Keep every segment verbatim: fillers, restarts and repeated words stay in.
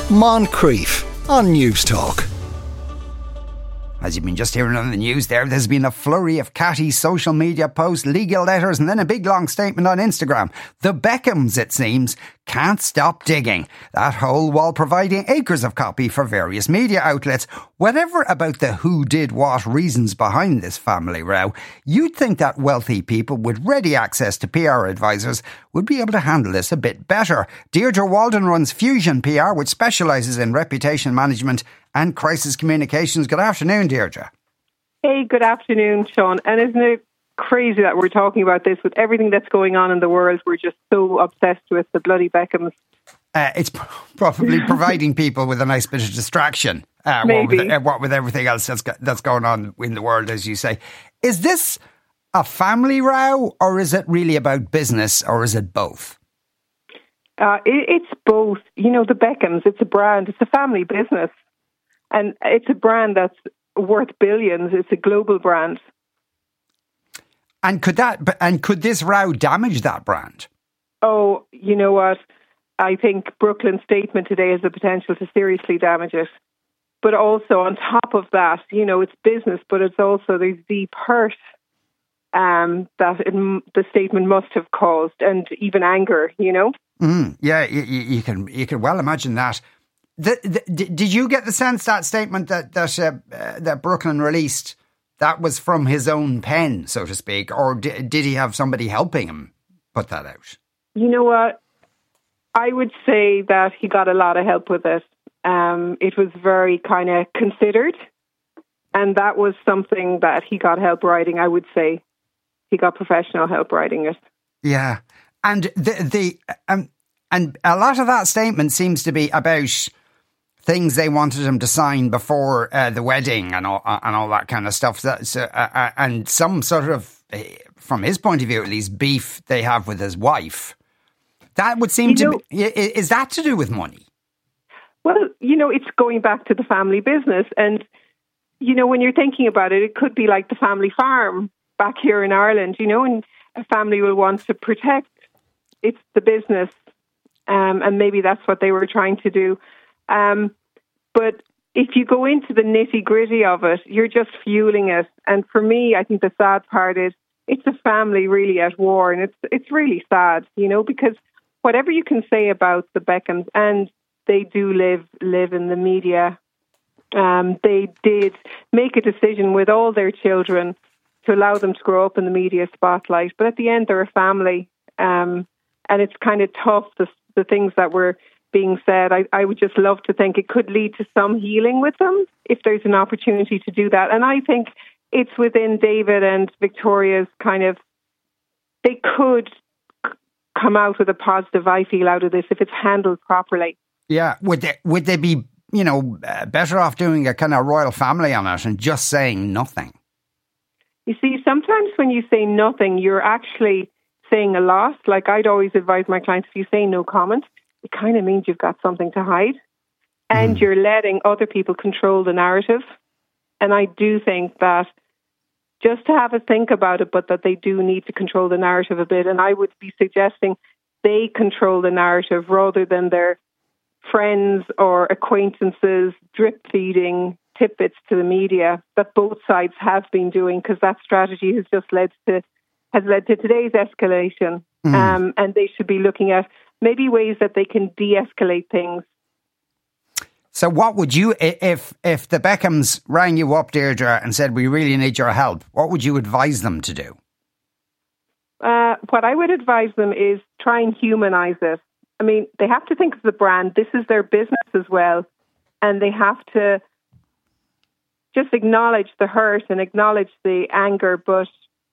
Moncrief on News Talk. As you've been just hearing on the news there, there's been a flurry of catty social media posts, legal letters and then a big long statement on Instagram. The Beckhams, it seems, can't stop digging that hole while providing acres of copy for various media outlets. Whatever about the who did what reasons behind this family row, you'd think that wealthy people with ready access to P R advisors would be able to handle this a bit better. Deirdre Walden runs Fusion P R, which specialises in reputation management and crisis communications. Good afternoon, Deirdre. Hey, good afternoon, Sean. And isn't it crazy that we're talking about this with everything that's going on in the world? We're just so obsessed with the bloody Beckhams. Uh, it's probably providing people with a nice bit of distraction. Uh, Maybe. What with, uh, what with everything else that's, that's going on in the world, as you say. Is this a family row, or is it really about business, or is it both? Uh, it, it's both. You know, the Beckhams, it's a brand. It's a family business. And it's a brand that's worth billions. It's a global brand. And could that? And could this row damage that brand? Oh, you know what? I think Brooklyn's statement today has the potential to seriously damage it. But also on top of that, you know, it's business, but it's also there's the purse um, that it, the statement must have caused, and even anger. You know. Mm, yeah, you, you can you can well imagine that. The, the, did you get the sense that statement that that uh, uh, that Brooklyn released, that was from his own pen, so to speak, or did, did he have somebody helping him put that out? You know what? I would say that he got a lot of help with it. Um, it was very kind of considered, and that was something that he got help writing. I would say he got professional help writing it. Yeah, and the the um, and a lot of that statement seems to be about things they wanted him to sign before uh, the wedding and all uh, and all that kind of stuff. That's uh, uh, and some sort of, uh, from his point of view at least, beef they have with his wife. That would seem you to know, be. Is that to do with money? Well, you know, it's going back to the family business, and you know, when you're thinking about it, it could be like the family farm back here in Ireland. You know, and a family will want to protect it's the business, um, and maybe that's what they were trying to do. Um, but if you go into the nitty gritty of it, you're just fueling it. And for me, I think the sad part is it's a family really at war, and it's it's really sad, you know, because whatever you can say about the Beckhams, and they do live live in the media, um, they did make a decision with all their children to allow them to grow up in the media spotlight. But at the end, they're a family, um, and it's kind of tough, the, the things that were being said. I, I would just love to think it could lead to some healing with them if there's an opportunity to do that. And I think it's within David and Victoria's kind of, they could come out with a positive, I feel, out of this if it's handled properly. Yeah. Would they, would they be, you know, uh, better off doing a kind of royal family on it and just saying nothing? You see, sometimes when you say nothing, you're actually saying a lot. Like I'd always advise my clients, if you say no comment, it kind of means you've got something to hide, and mm. you're letting other people control the narrative. And I do think that just to have a think about it, but that they do need to control the narrative a bit. And I would be suggesting they control the narrative rather than their friends or acquaintances drip feeding tidbits to the media that both sides have been doing, because that strategy has just led to has led to today's escalation. Mm. Um, and they should be looking at maybe ways that they can de-escalate things. So what would you, if if the Beckhams rang you up, Deirdre, and said, we really need your help, what would you advise them to do? Uh, what I would advise them is try and humanise it. I mean, they have to think of the brand. This is their business as well. And they have to just acknowledge the hurt and acknowledge the anger. But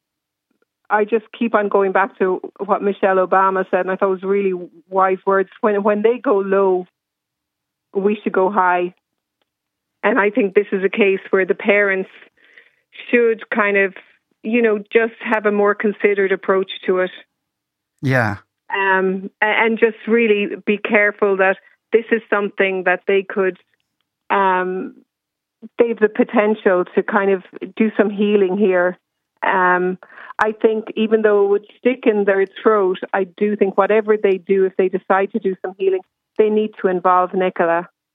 I just keep on going back to what Michelle Obama said, and I thought it was really wise words. When when they go low, we should go high. And I think this is a case where the parents should kind of, you know, just have a more considered approach to it. Yeah. Um, and just really be careful that this is something that they could, um, they have the potential to kind of do some healing here. Um, I think even though it would stick in their throat, I do think whatever they do, if they decide to do some healing, they need to involve Nicola.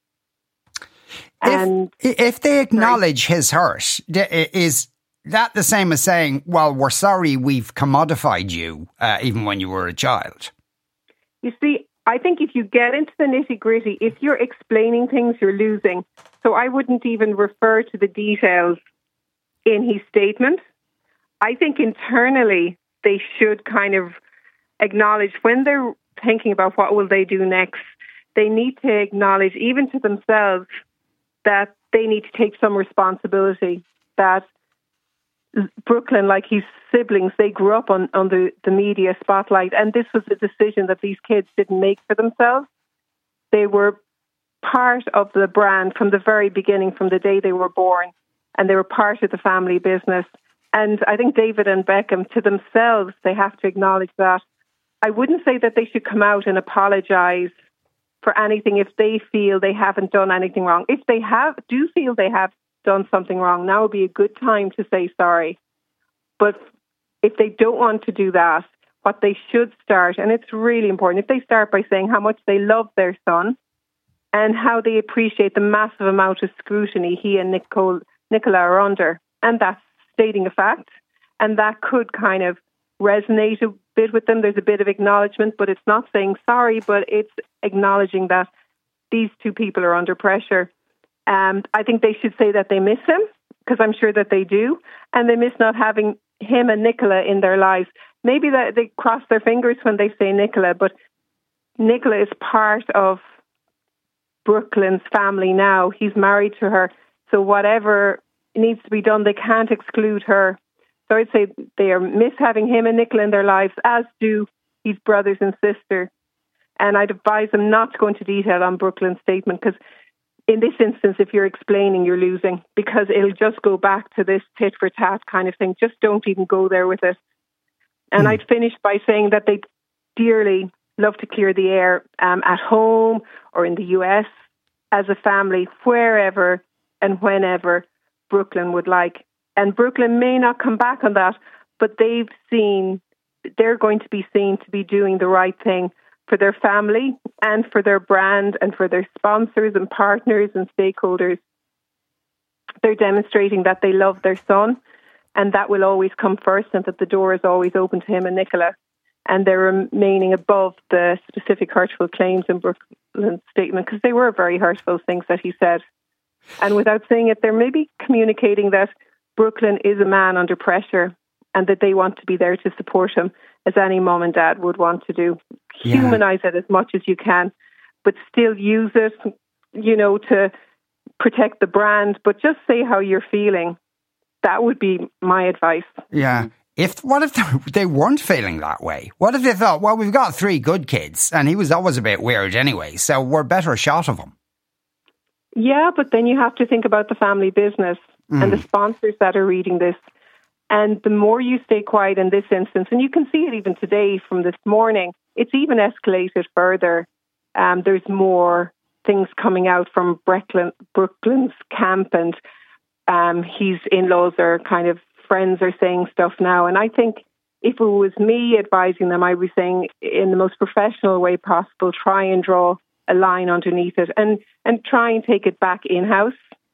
And if, if they acknowledge his hurt, is that the same as saying, well, we're sorry we've commodified you, uh, even when you were a child? You see, I think if you get into the nitty gritty, if you're explaining things, you're losing. So I wouldn't even refer to the details in his statement. I think internally they should kind of acknowledge when they're thinking about what will they do next, they need to acknowledge even to themselves that they need to take some responsibility, that Brooklyn, like his siblings, they grew up on, on the, the media spotlight, and this was a decision that these kids didn't make for themselves. They were part of the brand from the very beginning, from the day they were born, and they were part of the family business. And I think David and Beckham, to themselves, they have to acknowledge that. I wouldn't say that they should come out and apologise for anything if they feel they haven't done anything wrong. If they have, do feel they have done something wrong, now would be a good time to say sorry. But if they don't want to do that, what they should start, and it's really important, if they start by saying how much they love their son and how they appreciate the massive amount of scrutiny he and Nicole, Nicola are under, and that's stating a fact, and that could kind of resonate a bit with them. There's a bit of acknowledgement, but it's not saying sorry, but it's acknowledging that these two people are under pressure. Um, I think they should say that they miss him, because I'm sure that they do, and they miss not having him and Nicola in their lives. Maybe that they cross their fingers when they say Nicola, but Nicola is part of Brooklyn's family now. He's married to her, so whatever needs to be done, they can't exclude her. So I'd say they are miss having him and Nicola in their lives, as do his brothers and sister. And I'd advise them not to go into detail on Brooklyn's statement, because in this instance, if you're explaining, you're losing, because it'll just go back to this tit for tat kind of thing. Just don't even go there with it. And mm. I'd finish by saying that they dearly love to clear the air um, at home or in the U S as a family, wherever and whenever Brooklyn would like. And Brooklyn may not come back on that, but they've seen, they're going to be seen to be doing the right thing for their family and for their brand and for their sponsors and partners and stakeholders. They're demonstrating that they love their son, and that will always come first, and that the door is always open to him and Nicola. And they're remaining above the specific hurtful claims in Brooklyn's statement, because they were very hurtful things that he said. And without saying it, they're maybe communicating that Brooklyn is a man under pressure and that they want to be there to support him, as any mom and dad would want to do. Yeah. Humanize it as much as you can, but still use it, you know, to protect the brand, but just say how you're feeling. That would be my advice. Yeah. If what if they weren't feeling that way? What if they thought, well, we've got three good kids, and he was always a bit weird anyway, so we're better shot of him? Yeah, but then you have to think about the family business mm. and the sponsors that are reading this. And the more you stay quiet in this instance, and you can see it even today from this morning, it's even escalated further. Um, there's more things coming out from Brooklyn, Brooklyn's camp, and um, his in-laws are kind of friends are saying stuff now. And I think if it was me advising them, I would be saying in the most professional way possible, try and draw a line underneath it and, and try and take it back in-house.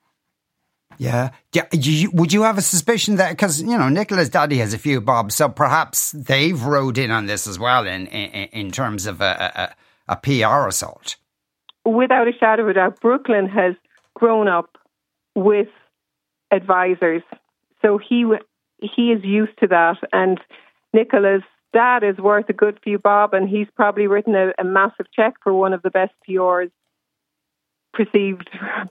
Yeah. yeah. You, would you have a suspicion that, because, you know, Nicola's daddy has a few bobs, so perhaps they've rode in on this as well in, in, in terms of a, a, a P R assault? Without a shadow of a doubt, Brooklyn has grown up with advisors. So he he is used to that. And Nicola's dad is worth a good few bob, and he's probably written a, a massive check for one of the best P Rs, perceived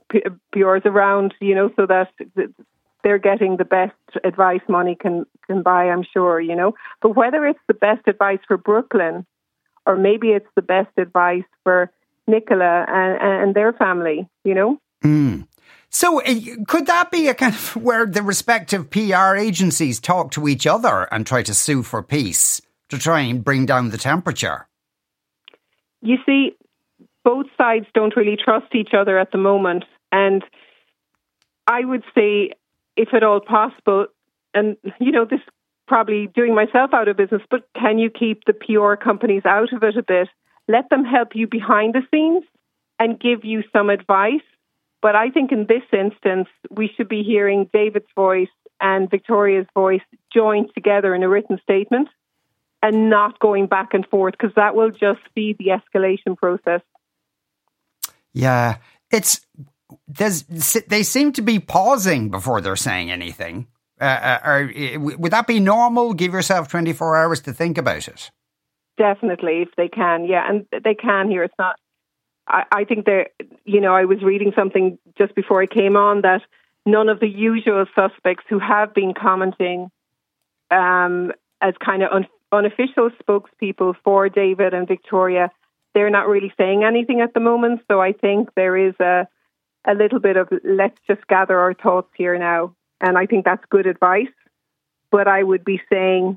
P Rs around, you know, so that they're getting the best advice money can, can buy, I'm sure, you know. But whether it's the best advice for Brooklyn, or maybe it's the best advice for Nicola and, and their family, you know. Mm. So uh, could that be a kind of where the respective P R agencies talk to each other and try to sue for peace to try and bring down the temperature? You see, both sides don't really trust each other at the moment. And I would say, if at all possible, and, you know, this probably doing myself out of business, but can you keep the P R companies out of it a bit? Let them help you behind the scenes and give you some advice, But I think in this instance, we should be hearing David's voice and Victoria's voice joined together in a written statement and not going back and forth, because that will just feed the escalation process. Yeah, it's there's they seem to be pausing before they're saying anything. Uh, or, would that be normal? Give yourself twenty-four hours to think about it. Definitely, if they can, yeah, and they can here. It's not. I, I think they're. You know, I was reading something just before I came on that none of the usual suspects who have been commenting um, as kind of un, unofficial spokespeople for David and Victoria, they're not really saying anything at the moment. So I think there is a a little bit of let's just gather our thoughts here now. And I think that's good advice. But I would be saying,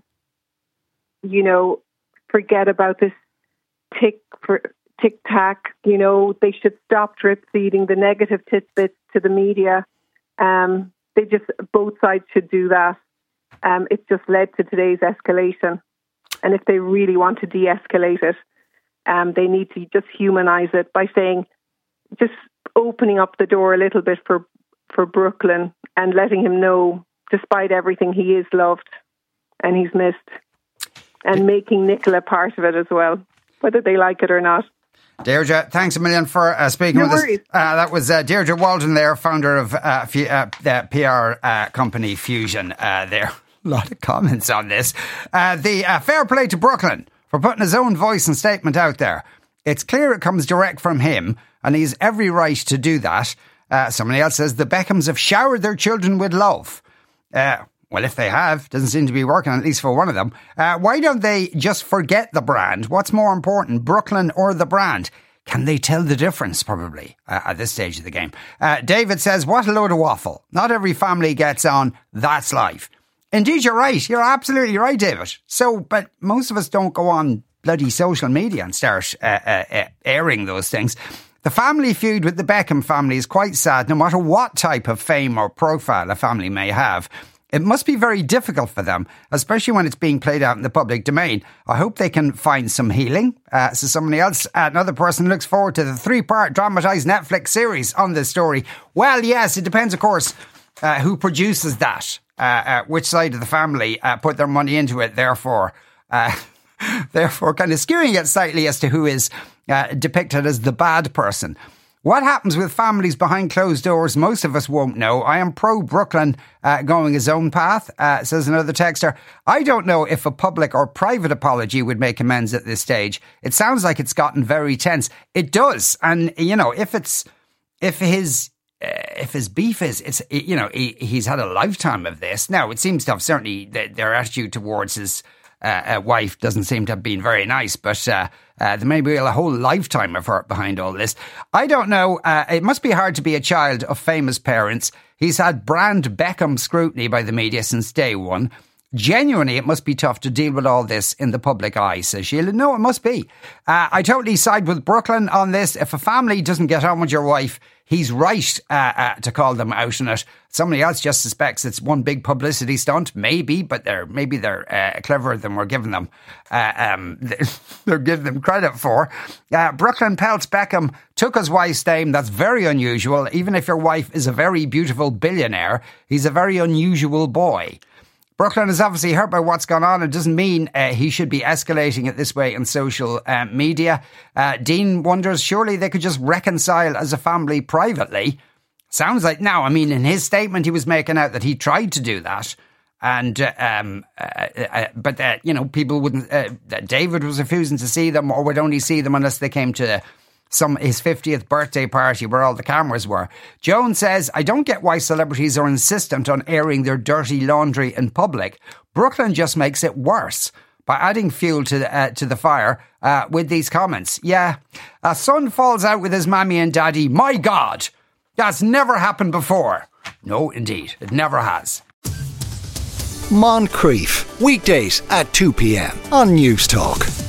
you know, forget about this tick for tic tac. You know, they should stop drip feeding the negative tidbits to the media. Um, they just, both sides should do that. Um, it's just led to today's escalation. And if they really want to de-escalate it, um, they need to just humanize it by saying, just opening up the door a little bit for for Brooklyn and letting him know, despite everything, he is loved and he's missed, and making Nicola part of it as well, whether they like it or not. Deirdre, thanks a million for uh, speaking no with worries. us. Uh, that was uh, Deirdre Walden there, founder of uh, F- uh, the P R uh, company Fusion uh, there. A lot of comments on this. Uh, the uh, fair play to Brooklyn for putting his own voice and statement out there. It's clear it comes direct from him, and he's every right to do that. Uh, somebody else says the Beckhams have showered their children with love. Uh, well, if they have, doesn't seem to be working, at least for one of them. Uh, why don't they just forget the brand? What's more important, Brooklyn or the brand? Can they tell the difference, probably, uh, at this stage of the game? Uh, David says, what a load of waffle. Not every family gets on. That's life. Indeed, you're right. You're absolutely right, David. So, but most of us don't go on bloody social media and start uh, uh, uh, airing those things. The family feud with the Beckham family is quite sad, no matter what type of fame or profile a family may have. It must be very difficult for them, especially when it's being played out in the public domain. I hope they can find some healing. Uh, so somebody else, another person looks forward to the three-part dramatised Netflix series on this story. Well, yes, it depends, of course, uh, who produces that, uh, uh, which side of the family uh, put their money into it, therefore... Uh, Therefore, kind of skewing it slightly as to who is uh, depicted as the bad person. What happens with families behind closed doors, most of us won't know. I am pro Brooklyn uh, going his own path, uh, says another texter. I don't know if a public or private apology would make amends at this stage. It sounds like it's gotten very tense. It does. And, you know, if it's, if his... Uh, if his beef is, it's, you know, he, he's had a lifetime of this. Now, it seems to have certainly th- their attitude towards his Uh, uh, wife doesn't seem to have been very nice, but uh, uh, there may be a whole lifetime of hurt behind all this. I don't know. Uh, it must be hard to be a child of famous parents. He's had brand Beckham scrutiny by the media since day one. Genuinely, it must be tough to deal with all this in the public eye, says Sheila. No, it must be. Uh, I totally side with Brooklyn on this. If a family doesn't get on with your wife, he's right uh, uh, to call them out on it. Somebody else just suspects it's one big publicity stunt. Maybe, but they're maybe they're uh, cleverer than we're giving them. Uh, um, they're giving them credit for. Uh, Brooklyn pelts Beckham took his wife's name. That's very unusual. Even if your wife is a very beautiful billionaire, he's a very unusual boy. Brooklyn is obviously hurt by what's gone on. It doesn't mean uh, he should be escalating it this way on social uh, media. Uh, Dean wonders, surely they could just reconcile as a family privately. Sounds like, now, I mean, in his statement, he was making out that he tried to do that. And, uh, um, uh, uh, but, uh, you know, people wouldn't, uh, David was refusing to see them or would only see them unless they came to some his fiftieth birthday party where all the cameras were. Joan says, I don't get why celebrities are insistent on airing their dirty laundry in public. Brooklyn just makes it worse by adding fuel to the, uh, to the fire uh, with these comments. Yeah, a son falls out with his mammy and daddy. My God, that's never happened before. No, indeed, it never has. Moncrief, weekdays at two p.m. on News Talk.